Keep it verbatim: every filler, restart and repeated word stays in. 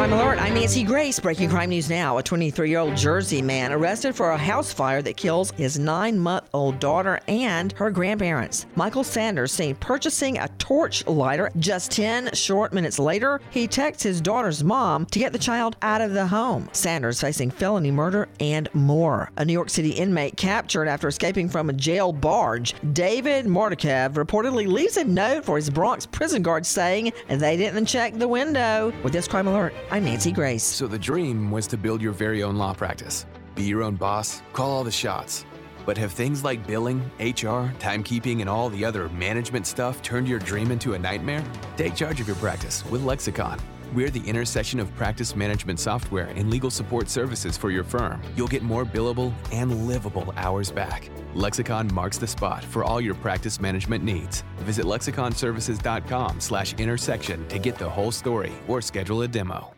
Crime Alert, I'm Nancy Grace. Breaking crime news now. A twenty-three-year-old Jersey man arrested for a house fire that kills his nine-month-old daughter and her grandparents. Michael Sanders seen purchasing a torch lighter. Just ten short minutes later, he texts his daughter's mom to get the child out of the home. Sanders facing felony murder and more. A New York City inmate captured after escaping from a jail barge. David Mordikev reportedly leaves a note for his Bronx prison guards saying they didn't check the window. With this Crime Alert, I'm Nancy Grace. So the dream was to build your very own law practice. Be your own boss, call all the shots. But have things like billing, H R, timekeeping, and all the other management stuff turned your dream into a nightmare? Take charge of your practice with Lexicon. We're the intersection of practice management software and legal support services for your firm. You'll get more billable and livable hours back. Lexicon marks the spot for all your practice management needs. Visit lexiconservices.com slash intersection to get the whole story or schedule a demo.